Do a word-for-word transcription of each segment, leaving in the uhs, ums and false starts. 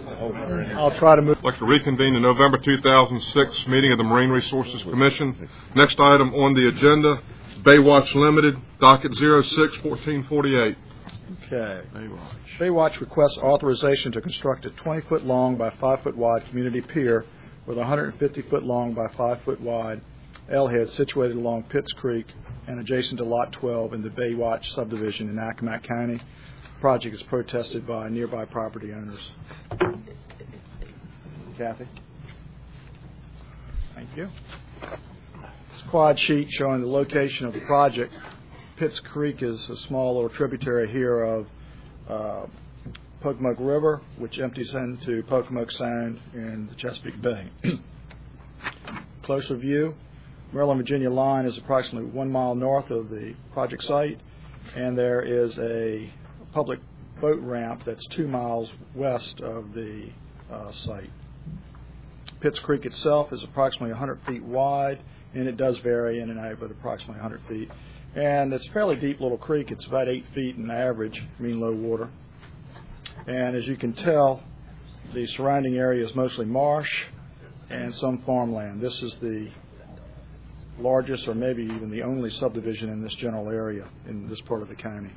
I'll try to move. I'd like to reconvene the November two thousand six meeting of the Marine Resources Commission. Next item on the agenda, Baywatch Limited, docket zero six fourteen forty-eight. Okay. Baywatch. Baywatch requests authorization to construct a twenty foot long by five foot wide community pier with a one hundred fifty foot long by five foot wide L-head situated along Pitts Creek and adjacent to Lot twelve in the Baywatch subdivision in Accomack County. The project is protested by nearby property owners. Kathy. Thank you. This quad sheet showing the location of the project. Pitts Creek is a small little tributary here of uh, Pocomoke River, which empties into Pocomoke Sound in the Chesapeake Bay. Closer view, Maryland, Virginia line is approximately one mile north of the project site, and there is a public boat ramp that's two miles west of the uh, site. Pitts Creek itself is approximately one hundred feet wide, and it does vary in and out, but approximately one hundred feet. And it's a fairly deep little creek. It's about eight feet in average, mean low water. And as you can tell, the surrounding area is mostly marsh and some farmland. This is the largest, or maybe even the only subdivision in this general area in this part of the county.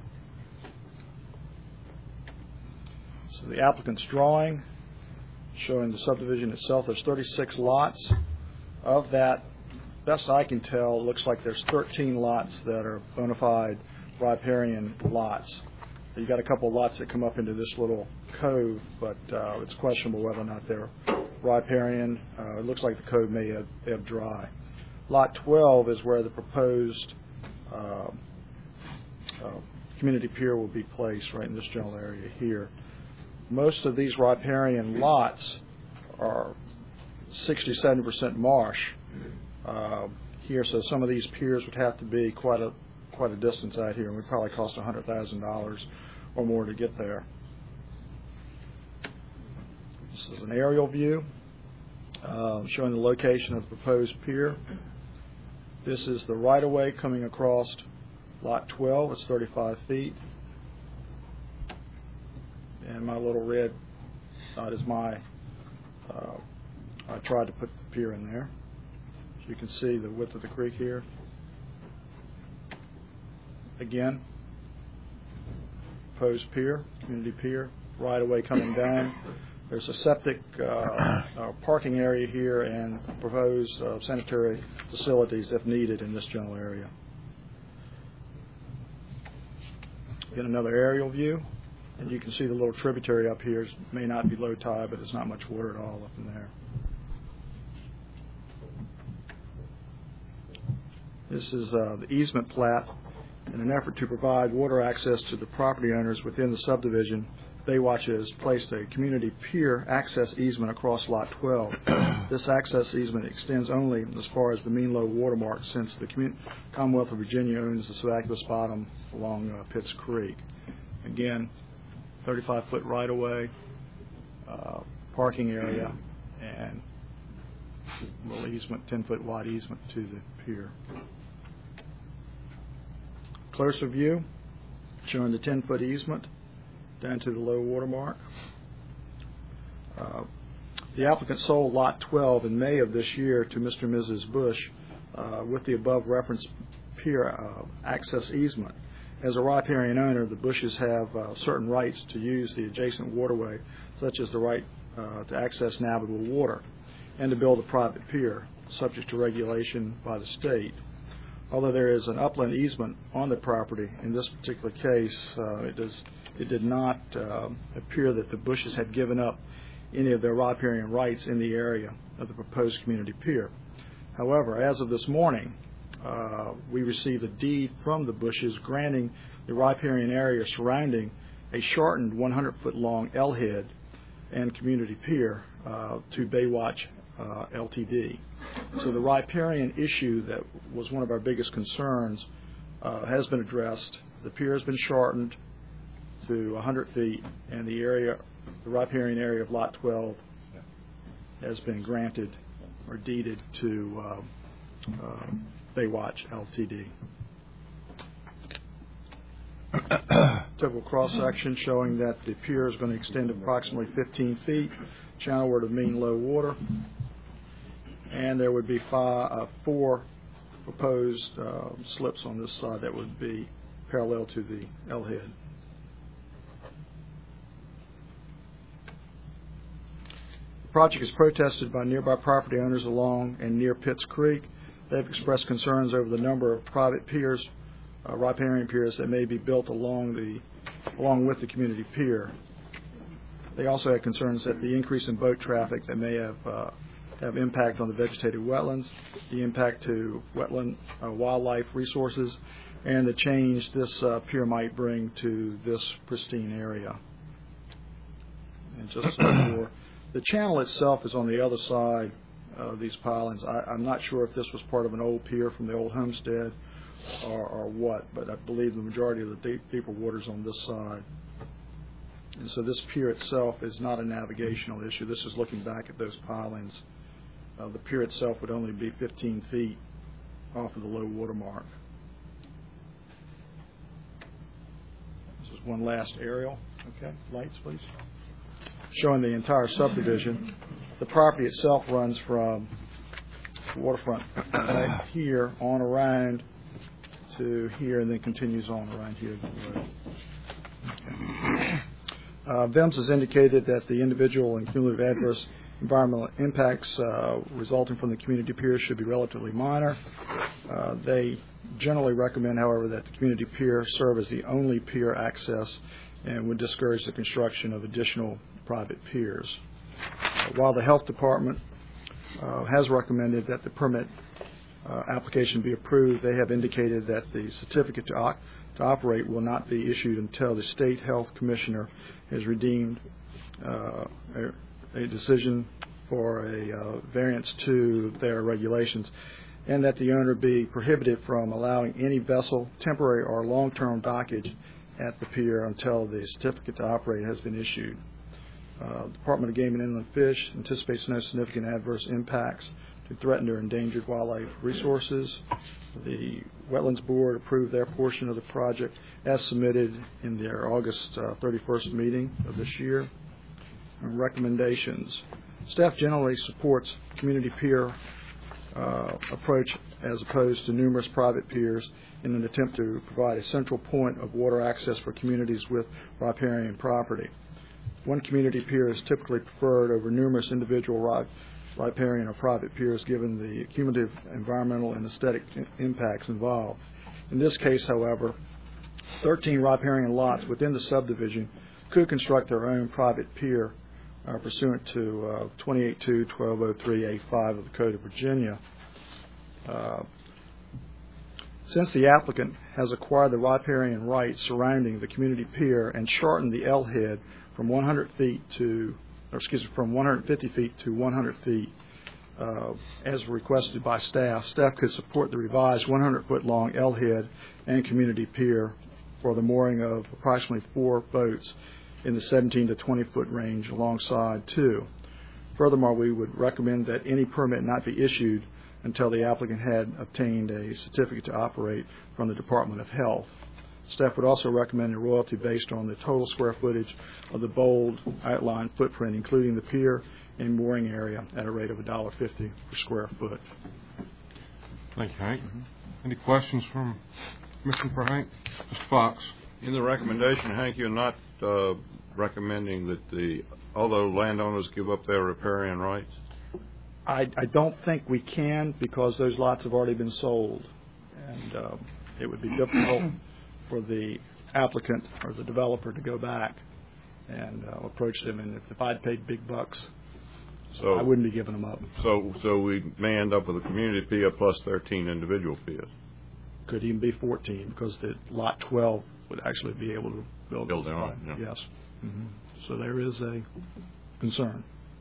So the applicant's drawing showing the subdivision itself, there's thirty-six lots. Of that, best I can tell, it looks like there's thirteen lots that are bona fide riparian lots. You've got a couple of lots that come up into this little cove, but uh, it's questionable whether or not they're riparian. Uh, it looks like the cove may have, have dry. Lot twelve is where the proposed uh, uh, community pier will be placed, right in this general area here. Most of these riparian lots are sixty to seventy percent marsh uh, here, so some of these piers would have to be quite a quite a distance out here, and would probably cost one hundred thousand dollars or more to get there. This is an aerial view uh, showing the location of the proposed pier. This is the right-of-way coming across Lot twelve. It's thirty-five feet. And my little red dot is my, uh, I tried to put the pier in there. So you can see the width of the creek here. Again, proposed pier, community pier, right away coming down. There's a septic uh, uh, parking area here and proposed uh, sanitary facilities if needed in this general area. Get another aerial view. And you can see the little tributary up here. It may not be low tide, but it's not much water at all up in there. This is uh, the easement plat. In an effort to provide water access to the property owners within the subdivision, Baywatch has placed a community pier access easement across Lot twelve. This access easement extends only as far as the mean low water mark, since the Commonwealth of Virginia owns the Succubus Bottom along uh, Pitts Creek. Again, thirty-five foot right-of-way, uh, parking area, and a little easement, ten foot wide easement to the pier. Closer view showing the ten foot easement down to the low water mark. Uh, the applicant sold Lot twelve in May of this year to Mister and Missus Bush uh, with the above referenced pier uh, access easement. As a riparian owner, the Bushes have uh, certain rights to use the adjacent waterway, such as the right uh, to access navigable water and to build a private pier, subject to regulation by the state. Although there is an upland easement on the property, in this particular case, uh, it, does, it did not uh, appear that the Bushes had given up any of their riparian rights in the area of the proposed community pier. However, as of this morning, Uh, we received a deed from the Bushes granting the riparian area surrounding a shortened one hundred foot long L-head and community pier uh, to Baywatch uh, L T D. So the riparian issue that was one of our biggest concerns uh, has been addressed. The pier has been shortened to one hundred feet, and the area, the riparian area of Lot twelve has been granted or deeded to uh, uh, Baywatch L T D. typical cross-section showing that the pier is going to extend approximately fifteen feet channelward of mean low water, and there would be five, uh, four proposed uh, slips on this side that would be parallel to the L head. The project is protested by nearby property owners along and near Pitts Creek. They've expressed concerns over the number of private piers, uh, riparian piers that may be built along the along with the community pier. They also had concerns that the increase in boat traffic that may have uh, have impact on the vegetated wetlands, the impact to wetland uh, wildlife resources, and the change this uh, pier might bring to this pristine area. And just for the channel itself is on the other side of these pilings. I, I'm not sure if this was part of an old pier from the old homestead or, or what, but I believe the majority of the deep, deeper waters on this side. And so this pier itself is not a navigational issue. This is looking back at those pilings. Uh, the pier itself would only be fifteen feet off of the low water mark. This is one last aerial. Okay, lights, please. Showing the entire subdivision. The property itself runs from the waterfront right here on around to here, and then continues on around here to the road. Okay. Uh, V I M S has indicated that the individual and cumulative adverse environmental impacts uh, resulting from the community pier should be relatively minor. Uh, they generally recommend, however, that the community pier serve as the only pier access and would discourage the construction of additional private piers. Uh, while the Health Department uh, has recommended that the permit uh, application be approved, they have indicated that the certificate to, op to operate will not be issued until the State Health Commissioner has redeemed uh, a, a decision for a uh, variance to their regulations, and that the owner be prohibited from allowing any vessel, temporary or long-term dockage at the pier until the certificate to operate has been issued. Uh, Department of Game and Inland Fish anticipates no significant adverse impacts to threatened or endangered wildlife resources. The Wetlands Board approved their portion of the project as submitted in their August uh, thirty-first meeting of this year. And recommendations. Staff generally supports community pier uh, approach as opposed to numerous private piers in an attempt to provide a central point of water access for communities with riparian property. One community pier is typically preferred over numerous individual rip riparian or private piers given the cumulative environmental and aesthetic impacts involved. In this case, however, thirteen riparian lots within the subdivision could construct their own private pier uh, pursuant to uh, twenty-eight two twelve oh three A five of the Code of Virginia. Uh, since the applicant has acquired the riparian rights surrounding the community pier and shortened the L head from one hundred feet to or excuse me, from one hundred fifty feet to one hundred feet, uh, as requested by staff. Staff could support the revised one hundred foot long L head and community pier for the mooring of approximately four boats in the seventeen to twenty foot range alongside two. Furthermore, we would recommend that any permit not be issued until the applicant had obtained a certificate to operate from the Department of Health. Staff would also recommend a royalty based on the total square footage of the bold outline footprint, including the pier and mooring area, at a rate of one dollar fifty per square foot. Thank you, Hank. Mm-hmm. Any questions from Commissioner for Hank? Mister Fox. In the recommendation, Hank, you're not uh, recommending that the, although landowners give up their riparian rights? I, I don't think we can, because those lots have already been sold, and uh, it would be difficult for the applicant or the developer to go back and uh, approach them. And if, if I'd paid big bucks, so I wouldn't be giving them up. So, so we may end up with a community pier plus thirteen individual piers. Could even be fourteen, because the lot twelve would actually be able to build, build their own. Yeah. Yes. Mm-hmm. So there is a concern.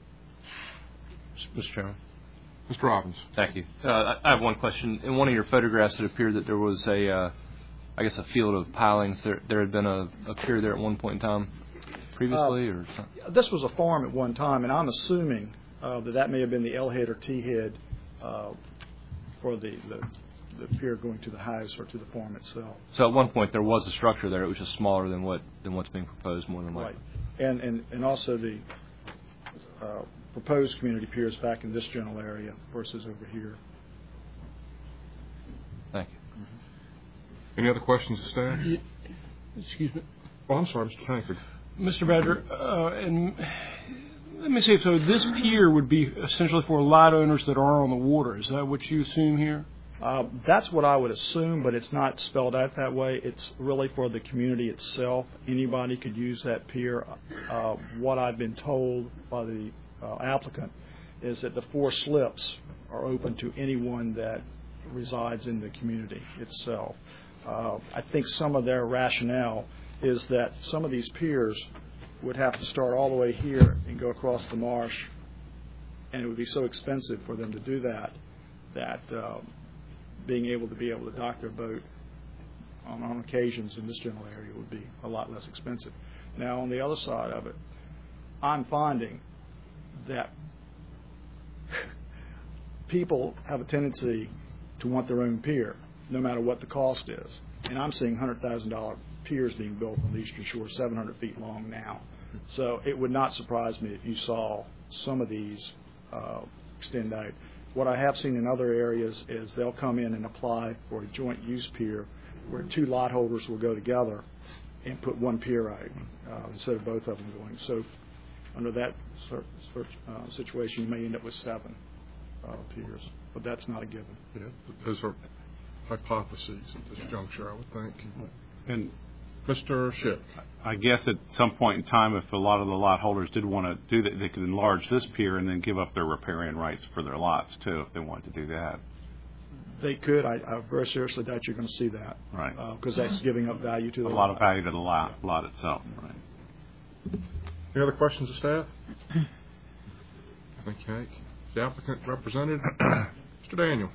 Mister Chairman. Mister Robbins. Thank you. Uh, I have one question. In one of your photographs, it appeared that there was a, uh, I guess, a field of pilings. There, there had been a, a pier there at one point in time previously, uh, or something? This was a farm at one time, and I'm assuming uh, that that may have been the L head or T head uh, for the, the the pier going to the house or to the farm itself. So at one point there was a structure there. It was just smaller than what than what's being proposed, more than likely. Right. And, and, and also the uh, proposed community pier is back in this general area versus over here. Thank you. Any other questions of staff? Yeah, excuse me. Oh, I'm sorry, Mister Tankford. Mister Badger, uh, and let me see, so this pier would be essentially for lot owners that are on the water. Is that what you assume here? Uh, that's what I would assume, but it's not spelled out that way. It's really for the community itself. Anybody could use that pier. Uh, what I've been told by the uh, applicant is that the four slips are open to anyone that resides in the community itself. Uh, I think some of their rationale is that some of these piers would have to start all the way here and go across the marsh, and it would be so expensive for them to do that that um, being able to be able to dock their boat on, on occasions in this general area would be a lot less expensive. Now, on the other side of it, I'm finding that people have a tendency to want their own pier, no matter what the cost is. And I'm seeing one hundred thousand dollars piers being built on the Eastern Shore, seven hundred feet long now. So it would not surprise me if you saw some of these uh, extend out. What I have seen in other areas is they'll come in and apply for a joint use pier where two lot holders will go together and put one pier out uh, instead of both of them going. So under that sort, sort, uh, situation, you may end up with seven uh, piers, but that's not a given. Yeah, those are hypotheses at this juncture, I would think. And Mister Shipp. I guess at some point in time, if a lot of the lot holders did want to do that, they could enlarge this pier and then give up their riparian rights for their lots, too, if they wanted to do that. They could. I, I very seriously doubt you're going to see that. Right. Because uh, that's giving up value to the A lot of value to the lot, lot itself. Right. Any other questions of staff? Okay. The applicant represented. Mister Daniel.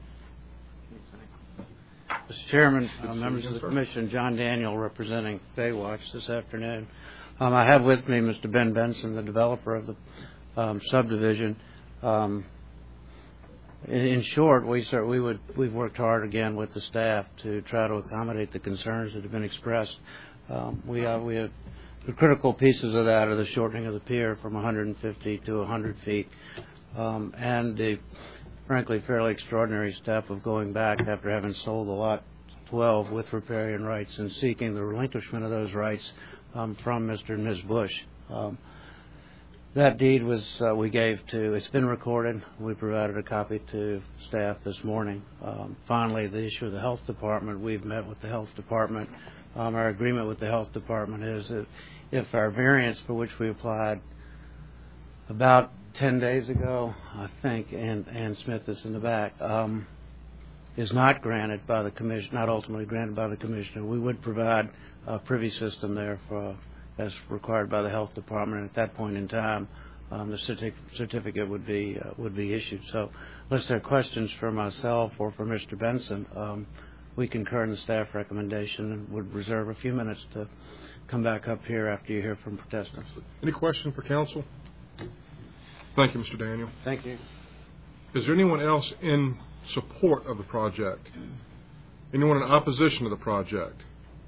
Mister Chairman, uh, members of the Commission, John Daniel representing Baywatch this afternoon. Um, I have with me Mister Ben Benson, the developer of the um, subdivision. Um, in, in short, we sir, we would we've worked hard again with the staff to try to accommodate the concerns that have been expressed. Um, we have we have the critical pieces of that are the shortening of the pier from one hundred fifty to one hundred feet, um, and the frankly fairly extraordinary step of going back after having sold the lot twelve with riparian rights and seeking the relinquishment of those rights um, from Mister and Miz Bush. Um, that deed was uh, we gave to, it's been recorded. We provided a copy to staff this morning. Um, finally, the issue of the health department, we've met with the health department. Um, our agreement with the health department is that if our variance for which we applied about ten days ago, I think, and, and Smith is in the back, um, is not granted by the commission, not ultimately granted by the commissioner, we would provide a privy system there for, as required by the health department. And at that point in time, um, the certi- certificate would be uh, would be issued. So, unless there are questions for myself or for Mister Benson, um, we concur in the staff recommendation and would reserve a few minutes to come back up here after you hear from protestants. Any question for counsel? Thank you, Mister Daniel. Thank you. Is there anyone else in support of the project? Anyone in opposition to the project?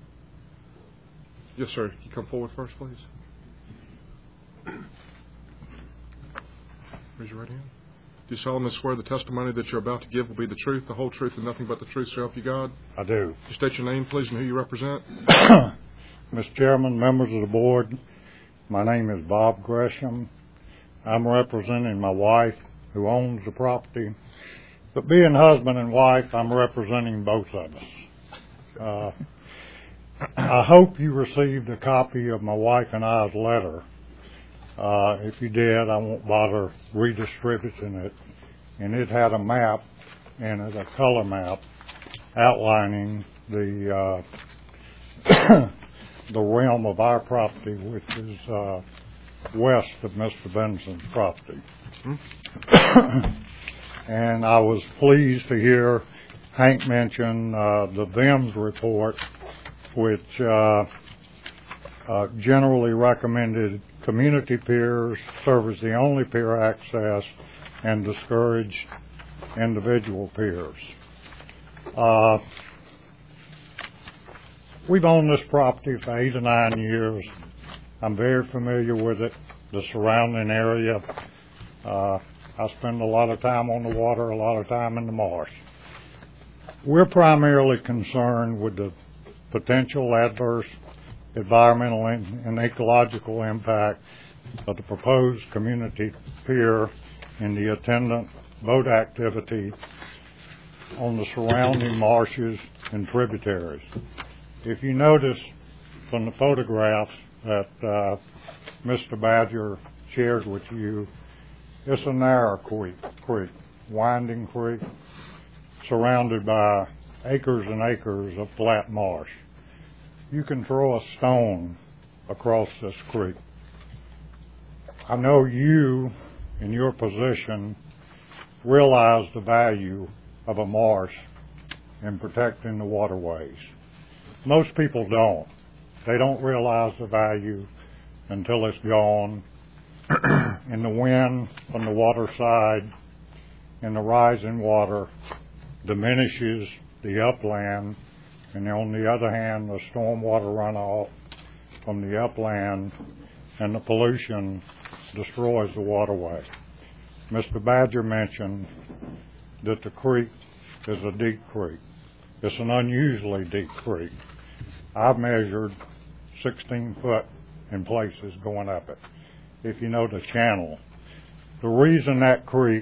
Yes, sir. Can you come forward first, please? Raise your right hand. Do you solemnly swear the testimony that you're about to give will be the truth, the whole truth, and nothing but the truth, so help you God? I do. You state your name, please, and who you represent. Mister Chairman, members of the board, my name is Bob Gresham. I'm representing my wife, who owns the property. But being husband and wife, I'm representing both of us. Uh, I hope you received a copy of my wife and I's letter. Uh, if you did, I won't bother redistributing it. And it had a map in it, a color map, outlining the uh, the realm of our property, which is uh, west of Mister Benson's property. Mm-hmm. And I was pleased to hear Hank mention uh, the V I M S report, which uh, uh, generally recommended community piers serve as the only pier access and discourage individual piers. Uh, we've owned this property for eight or nine years. I'm very familiar with it, the surrounding area. Uh, I spend a lot of time on the water, a lot of time in the marsh. We're primarily concerned with the potential adverse environmental and, and ecological impact of the proposed community pier and the attendant boat activity on the surrounding marshes and tributaries. If you notice from the photographs that uh, Mister Badger shares with you, it's a narrow creek, creek, winding creek, surrounded by acres and acres of flat marsh. You can throw a stone across this creek. I know you, in your position, realize the value of a marsh in protecting the waterways. Most people don't. They don't realize the value until it's gone, and the wind from the water side and the rise in water diminishes the upland, and on the other hand, the stormwater runoff from the upland and the pollution destroys the waterway. Mister Badger mentioned that the creek is a deep creek. It's an unusually deep creek. I've measured sixteen foot in places going up it. If you know the channel, the reason that creek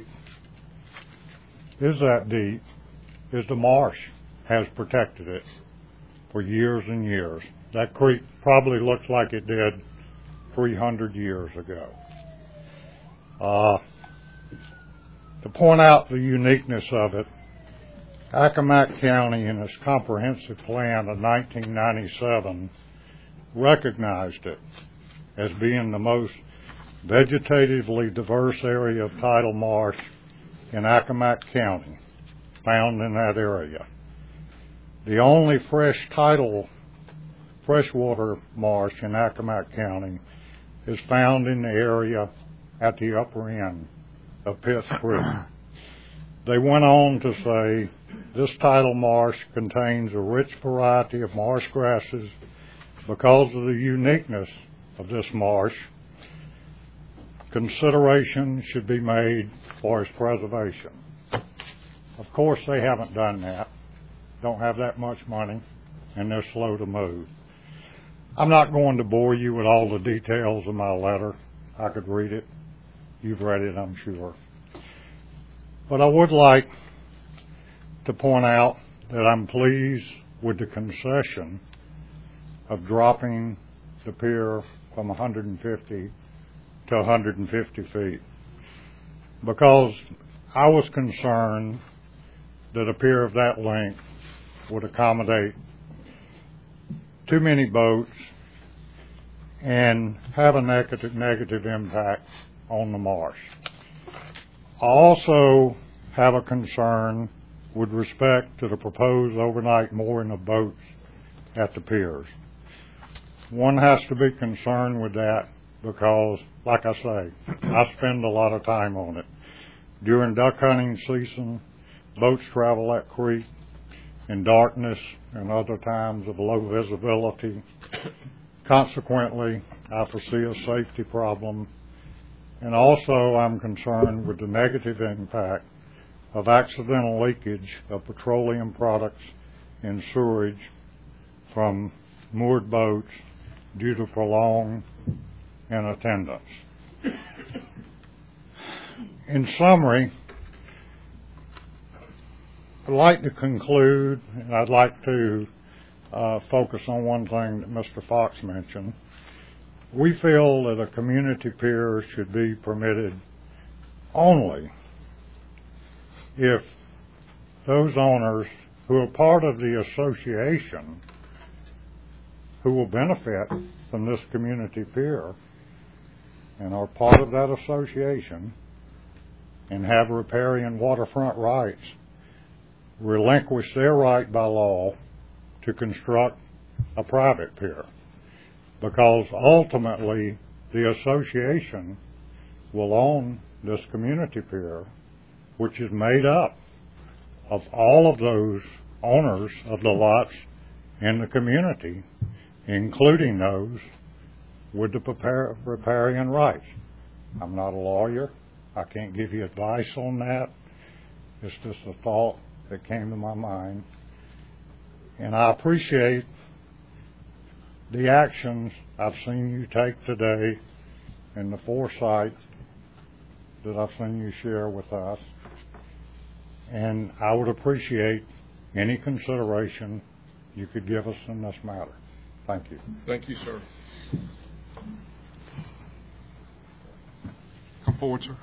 is that deep is the marsh has protected it for years and years. That creek probably looks like it did three hundred years ago. Uh, to point out the uniqueness of it, Accomack County in its comprehensive plan of nineteen ninety-seven recognized it as being the most vegetatively diverse area of tidal marsh in Accomack County, found in that area. The only fresh tidal freshwater marsh in Accomack County is found in the area at the upper end of Pitt Creek. They went on to say this tidal marsh contains a rich variety of marsh grasses. Because of the uniqueness of this marsh, consideration should be made for its preservation. Of course, they haven't done that. Don't have that much money, and they're slow to move. I'm not going to bore you with all the details of my letter. I could read it. You've read it, I'm sure. But I would like to point out that I'm pleased with the concession of dropping the pier from one hundred fifty to one hundred fifty feet, because I was concerned that a pier of that length would accommodate too many boats and have a negative, negative impact on the marsh. I also have a concern with respect to the proposed overnight mooring of boats at the piers. One has to be concerned with that because, like I say, I spend a lot of time on it. During duck hunting season, boats travel that creek in darkness and other times of low visibility. Consequently, I foresee a safety problem. And also, I'm concerned with the negative impact of accidental leakage of petroleum products and sewage from moored boats due to prolonged inattendance. In summary, I'd like to conclude, and I'd like to uh, focus on one thing that Mister Fox mentioned. We feel that a community pier should be permitted only if those owners who are part of the association who will benefit from this community pier and are part of that association and have riparian waterfront rights relinquish their right by law to construct a private pier, because ultimately the association will own this community pier, which is made up of all of those owners of the lots in the community, including those with the prepar- riparian rights. I'm not a lawyer. I can't give you advice on that. It's just a thought that came to my mind. And I appreciate the actions I've seen you take today and the foresight that I've seen you share with us. And I would appreciate any consideration you could give us in this matter. Thank you. Thank you, sir. Come forward, sir.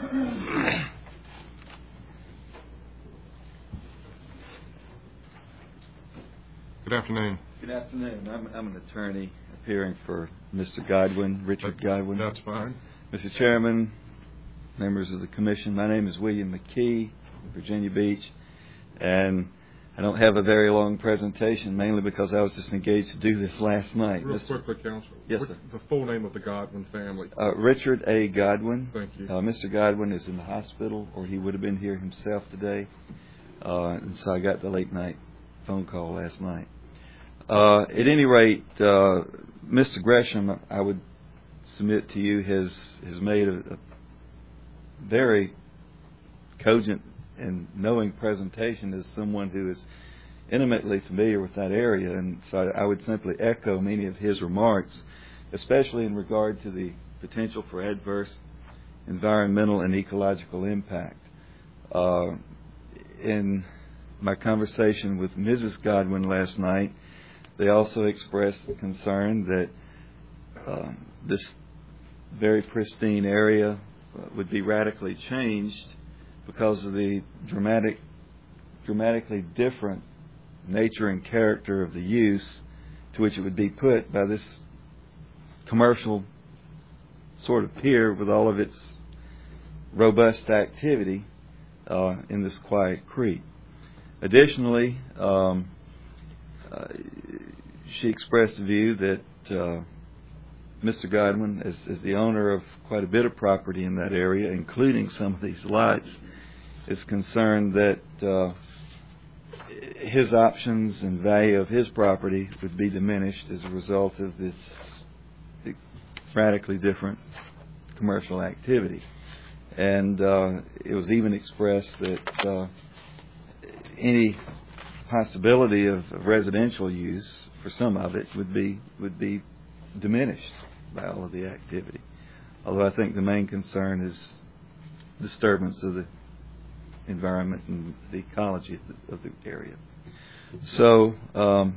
Good afternoon. Good afternoon. I'm, I'm an attorney appearing for Mister Godwin, Richard Godwin. That's fine. Mister Chairman, members of the Commission, my name is William McKee, Virginia Beach, and I don't have a very long presentation, mainly because I was just engaged to do this last night. Real Mister quickly, Counsel. Yes, What, sir. The full name of the Godwin family. Uh, Richard A. Godwin. Thank you. Uh, Mister Godwin is in the hospital, or he would have been here himself today, uh, and so I got the late night phone call last night. Uh, at any rate, uh, Mister Gresham, I would submit to you, has has made a, a very cogent and knowing presentation as someone who is intimately familiar with that area, and so I would simply echo many of his remarks, especially in regard to the potential for adverse environmental and ecological impact. Uh, in my conversation with Missus Godwin last night, they also expressed concern that uh, this very pristine area uh, would be radically changed because of the dramatic, dramatically different nature and character of the use to which it would be put by this commercial sort of pier with all of its robust activity uh, in this quiet creek. Additionally, um, uh, she expressed the view that uh, Mister Godwin, as, as the owner of quite a bit of property in that area, including some of these lots, is concerned that uh, his options and value of his property would be diminished as a result of this radically different commercial activity. And uh, it was even expressed that uh, any possibility of, of residential use for some of it would be would be diminished by all of the activity. Although I think the main concern is disturbance of the environment and the ecology of the, of the area. So um,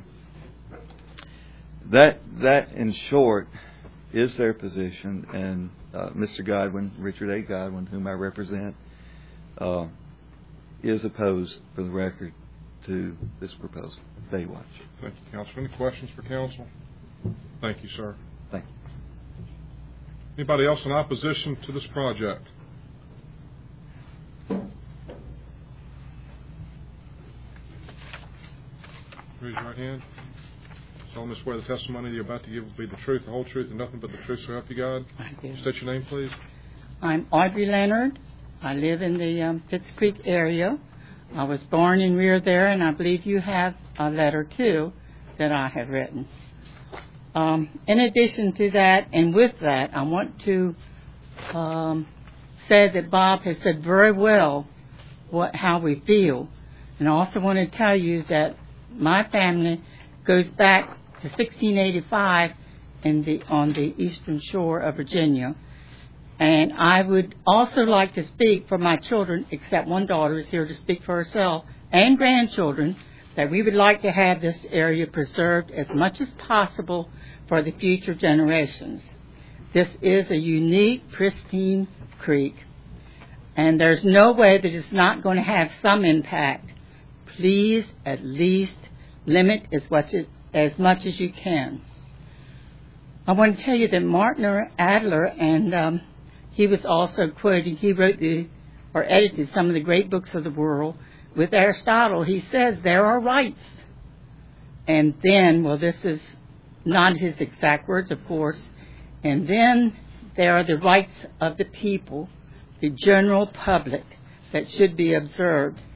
that that in short is their position, and uh, Mister Godwin, Richard A. Godwin, whom I represent, uh, is opposed, for the record, to this proposal. Baywatch. Thank you, Counsel. Any questions for Counsel? Thank you, sir. Thank you. Anybody else in opposition to this project? Raise your right hand. Solemnly swear the testimony you're about to give will be the truth, the whole truth, and nothing but the truth, so help you God. Thank you. State your name, please. I'm Audrey Leonard. I live in the um, Pitts Creek area. I was born and reared there, and I believe you have a letter, too, that I have written. Um, in addition to that, and with that, I want to um, say that Bob has said very well what how we feel. And I also want to tell you that my family goes back to sixteen eighty-five in the, on the eastern shore of Virginia. And I would also like to speak for my children, except one daughter is here to speak for herself, and grandchildren, that we would like to have this area preserved as much as possible for the future generations. This is a unique, pristine creek, and there's no way that it's not going to have some impact. Please at least limit as much as, as much as you can. I want to tell you that Martin Adler, and um, he was also quoting, he wrote the, or edited some of the great books of the world. With Aristotle, he says there are rights. And then, well, this is not his exact words, of course, and then there are the rights of the people, the general public, that should be observed.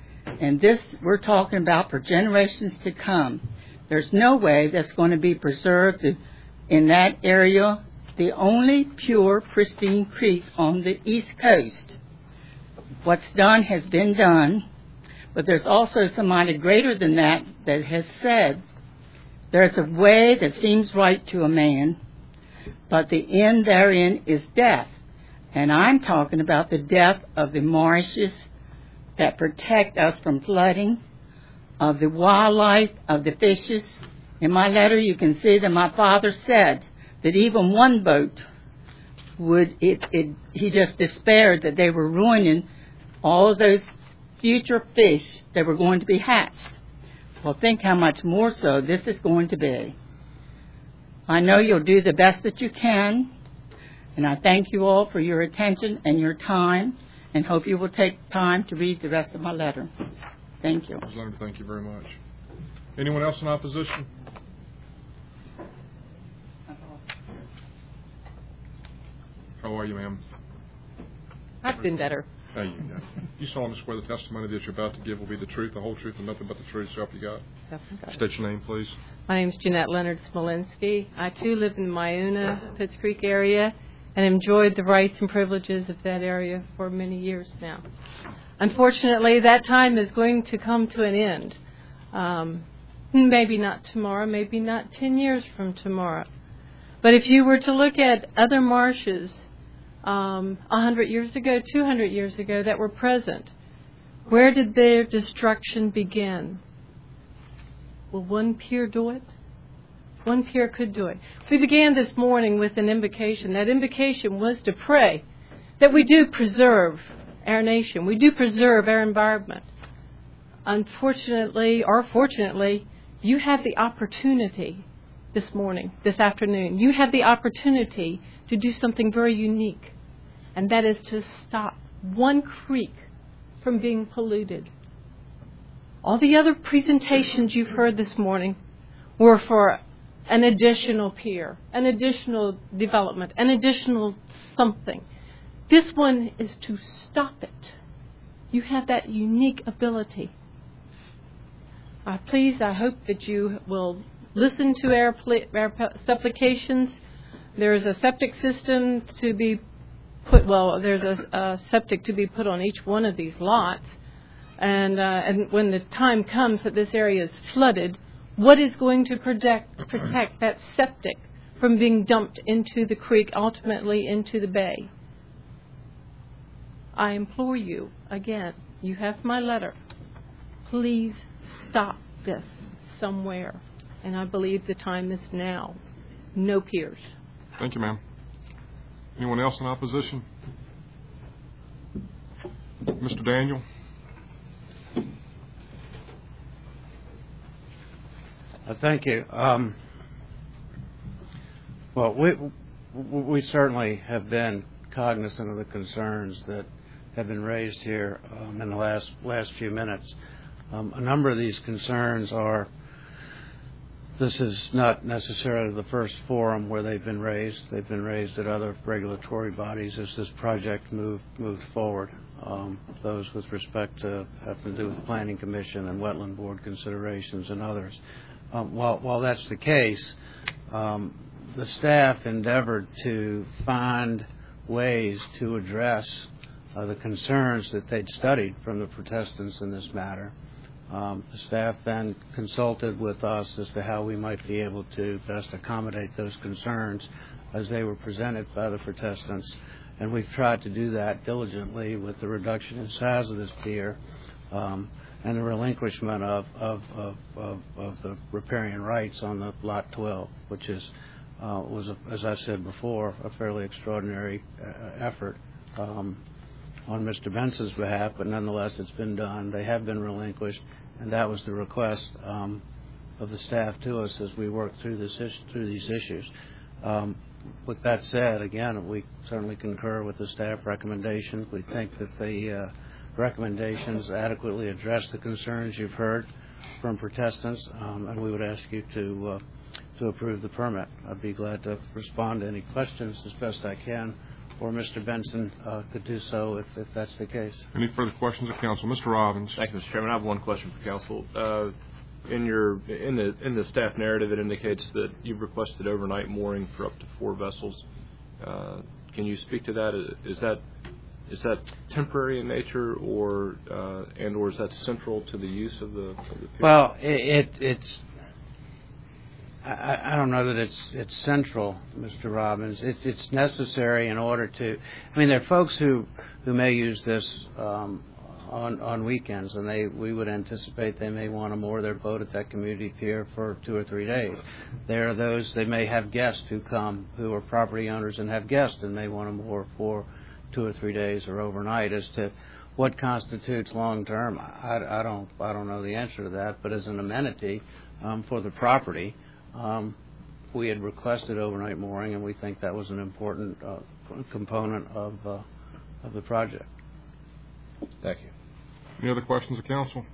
And this we're talking about for generations to come. There's no way that's going to be preserved in that area, the only pure, pristine creek on the East Coast. What's done has been done, but there's also somebody greater than that that has said, there's a way that seems right to a man, but the end therein is death. And I'm talking about the death of the marshes that protect us from flooding, of the wildlife, of the fishes. In my letter, you can see that my father said that even one boat would, it, it, he just despaired that they were ruining all of those future fish that were going to be hatched. Well, think how much more so this is going to be. I know you'll do the best that you can, and I thank you all for your attention and your time, and hope you will take time to read the rest of my letter. Thank you. Representative, thank you very much. Anyone else in opposition? How are you, ma'am? I've been better. There you go. You solemnly swear the testimony that you're about to give will be the truth, the whole truth, and nothing but the truth, so help you God. God. State your name, please. My name is Jeanette Leonard Smolinski. I, too, live in the Myuna, Pitts Creek area, and enjoyed the rights and privileges of that area for many years now. Unfortunately, that time is going to come to an end. Um, maybe not tomorrow, maybe not ten years from tomorrow. But if you were to look at other marshes um, one hundred years ago, two hundred years ago that were present, where did their destruction begin? Will one pier do it? One pier could do it. We began this morning with an invocation. That invocation was to pray that we do preserve our nation. We do preserve our environment. Unfortunately, or fortunately, you have the opportunity this morning, this afternoon. You have the opportunity to do something very unique, and that is to stop one creek from being polluted. All the other presentations you've heard this morning were for an additional pier, an additional development, an additional something. This one is to stop it. You have that unique ability. Uh, please, I hope that you will listen to our, pl- our supplications. There is a septic system to be put, well, there's a, a septic to be put on each one of these lots. And, uh, and when the time comes that this area is flooded, what is going to protect, protect that septic from being dumped into the creek, ultimately into the bay? I implore you, again, you have my letter. Please stop this somewhere. And I believe the time is now. No piers. Thank you, ma'am. Anyone else in opposition? Mister Daniel? Uh, thank you. Um, well, we we certainly have been cognizant of the concerns that have been raised here um, in the last last few minutes. Um, a number of these concerns are. This is not necessarily the first forum where they've been raised. They've been raised at other regulatory bodies as this project moved moved forward. Um, those with respect to having to do with the Planning Commission and Wetland Board considerations and others. Um, while, while that's the case, um, the staff endeavored to find ways to address uh, the concerns that they'd studied from the protestants in this matter. Um, the staff then consulted with us as to how we might be able to best accommodate those concerns as they were presented by the protestants. And we've tried to do that diligently with the reduction in size of this pier um, and the relinquishment of, of, of, of, of the riparian rights on the Lot twelve, which is, uh, was, a, as I said before, a fairly extraordinary uh, effort um, on Mister Benson's behalf, but nonetheless it's been done. They have been relinquished. And that was the request um, of the staff to us as we worked through this is- through these issues. Um, with that said, again, we certainly concur with the staff recommendation. We think that the uh, recommendations adequately address the concerns you've heard from protestants, um, and we would ask you to uh, to approve the permit. I'd be glad to respond to any questions as best I can, or Mister Benson uh, could do so if, if that's the case. Any further questions of council? Mister Robbins. Thank you, Mister Chairman. I have one question for council. Uh, in your in the in the staff narrative, it indicates that you've requested overnight mooring for up to four vessels. Uh, can you speak to that? Is that is that temporary in nature, or uh, and or is that central to the use of the? Of the pier? Well, it, it it's. I, I don't know that it's it's central, Mister Robbins. It's it's necessary in order to. I mean, there are folks who who may use this um, on on weekends, and they we would anticipate they may want to moor their boat at that community pier for two or three days. There are those they may have guests who come who are property owners and have guests and may want to moor for two or three days or overnight. As to what constitutes long term, I, I don't I don't know the answer to that. But as an amenity um, for the property. Um, we had requested overnight mooring, and we think that was an important uh, component of uh, of the project. Thank you. Any other questions of council?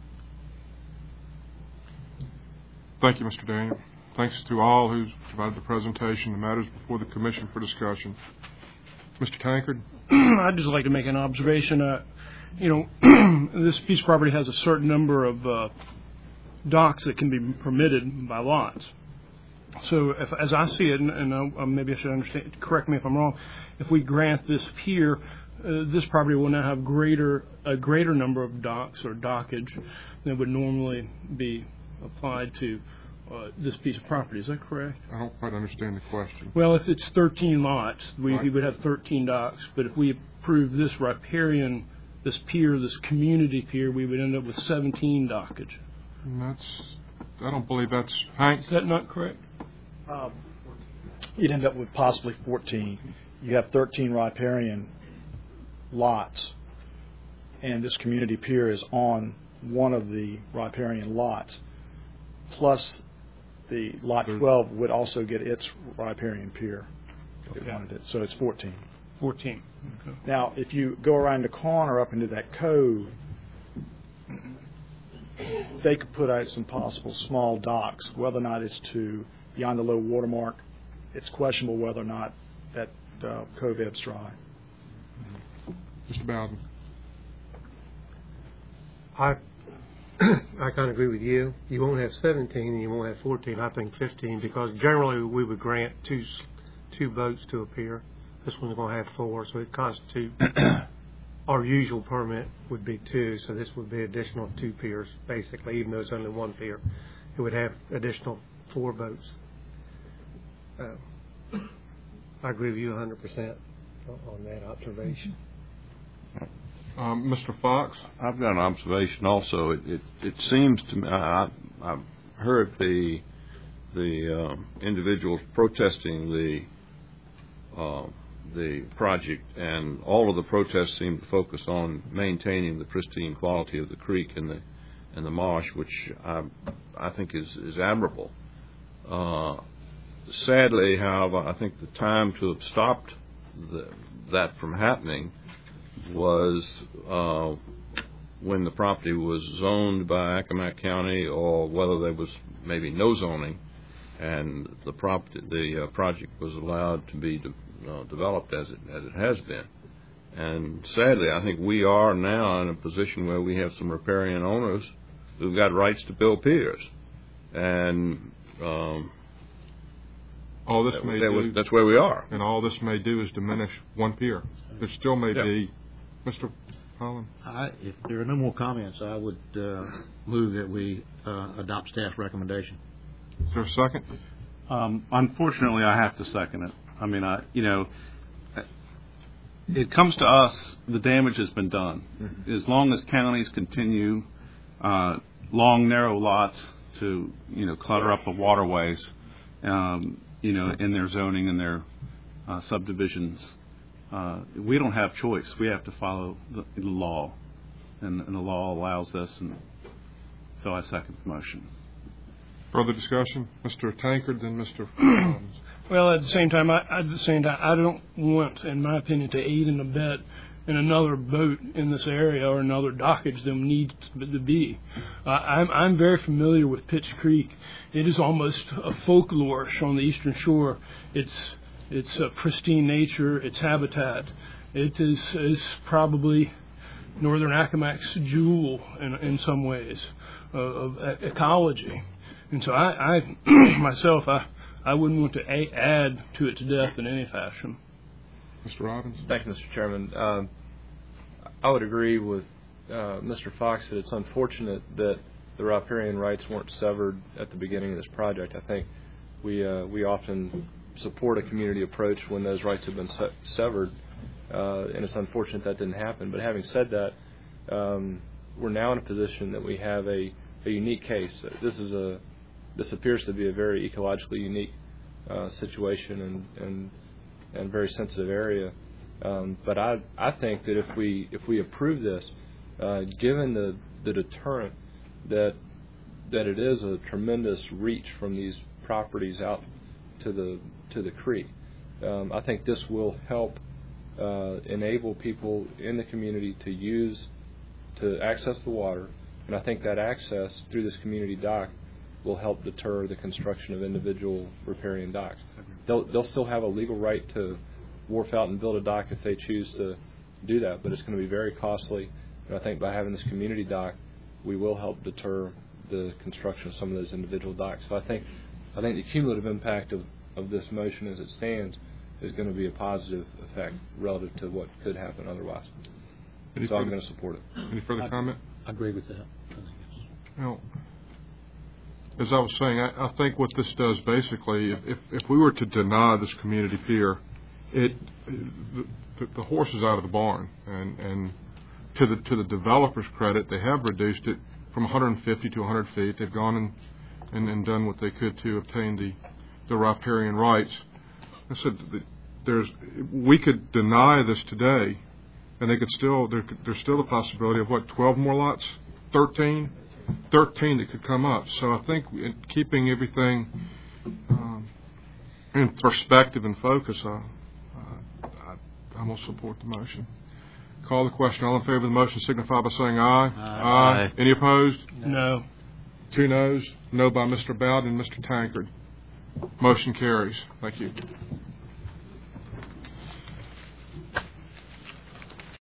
Thank you, Mister Daniel. Thanks to all who provided the presentation. The matters before the commission for discussion. Mister Tankard? I'd just like to make an observation. Uh, you know, this piece of property has a certain number of uh, docks that can be permitted by lots. So, if, as I see it, and, and uh, maybe I should understand, correct me if I'm wrong, if we grant this pier, uh, this property will now have greater a greater number of docks or dockage than would normally be applied to uh, this piece of property. Is that correct? I don't quite understand the question. Well, if it's thirteen lots, we, right. we would have thirteen docks. But if we approve this riparian, this pier, this community pier, we would end up with seventeen dockage. And that's, I don't believe that's, Hank? Is that not correct? Um, you'd end up with possibly fourteen. You have thirteen riparian lots, and this community pier is on one of the riparian lots, plus the lot twelve would also get its riparian pier if it Okay. wanted it. So it's fourteen. fourteen. Okay. Now, if you go around the corner up into that cove, they could put out some possible small docks. Whether or not it's to beyond the low water mark, it's questionable whether or not that uh, cove ebbs dry. Mister Bowden? I I kind of agree with you. You won't have seventeen and you won't have fourteen. I think fifteen, because generally we would grant two two boats to a pier. This one's going to have four, so it constitutes our usual permit would be two, so this would be additional two piers, basically, even though it's only one pier. It would have additional four boats. Uh, I agree with you one hundred percent on that observation. Um, Mister Fox? I've got an observation also. It it, it seems to me, I, I've heard the the um, individuals protesting the uh, the project, and all of the protests seem to focus on maintaining the pristine quality of the creek and the and the marsh, which I I think is is admirable. Uh, sadly, however, I think the time to have stopped the, that from happening was uh, when the property was zoned by Accomack County, or whether there was maybe no zoning, and the property, the uh, project was allowed to be de- uh, developed as it as it has been. And sadly, I think we are now in a position where we have some riparian owners who've got rights to build piers, and um, all this that, may that do, was, that's where we are. And all this may do is diminish one pier. There still may yeah. be, Mister Holland. I, if there are no more comments, I would uh, move that we uh, adopt staff's recommendation. Is there a second? Um, unfortunately, I have to second it. I mean, I, you know, it comes to us, the damage has been done. Mm-hmm. As long as counties continue uh, long, narrow lots to, you know, clutter up the waterways, um, you know, in their zoning and their uh, subdivisions, uh, we don't have choice. We have to follow the, the law, and, and the law allows this, and so I second the motion. Further discussion? Mister Tankard, then Mister Robbins. Well, at the same time, I, at the same time, I don't want, in my opinion, to aid and abet in another boat in this area or another dockage than needs to be. Uh, I'm, I'm very familiar with Pitch Creek. It is almost a folklore on the eastern shore. It's its uh, pristine nature, its habitat. It is, is probably northern Accomack's jewel in, in some ways uh, of e- ecology. And so I, I myself, I, I wouldn't want to a- add to it to death in any fashion. Mister Robbins? Thank you, Mister Chairman. Um, I would agree with uh, Mister Fox that it's unfortunate that the riparian rights weren't severed at the beginning of this project. I think we uh, we often support a community approach when those rights have been se- severed, uh, and it's unfortunate that didn't happen. But having said that, um, we're now in a position that we have a, a unique case. This is a this appears to be a very ecologically unique uh, situation and, and and very sensitive area. Um, but I I think that if we if we approve this, uh, given the, the deterrent that that it is a tremendous reach from these properties out to the to the creek, um, I think this will help uh, enable people in the community to use to access the water, and I think that access through this community dock will help deter the construction of individual riparian docks. They'll they'll still have a legal right to wharf out and build a dock if they choose to do that, but it's going to be very costly. And I think by having this community dock, we will help deter the construction of some of those individual docks. So I think I think the cumulative impact of, of this motion as it stands is going to be a positive effect relative to what could happen otherwise. Any so I'm further- going to support it. Any further I- comment? I agree with that. I think it's- Well, as I was saying, I, I think what this does basically, if, if, if we were to deny this community pier, it the, the horse is out of the barn, and, and to the to the developer's credit, they have reduced it from one hundred fifty to one hundred feet. They've gone and, and, and done what they could to obtain the the riparian rights. I said that there's we could deny this today, and they could still there could, there's still the possibility of what twelve more lots, thirteen. thirteen that could come up. So I think in keeping everything um, in perspective and focus, uh, uh, I, I'm going to support the motion. Call the question. All in favor of the motion signify by saying aye. Aye. Aye. Any opposed? No. Two noes. No by Mister Bowden and Mister Tankard. Motion carries. Thank you.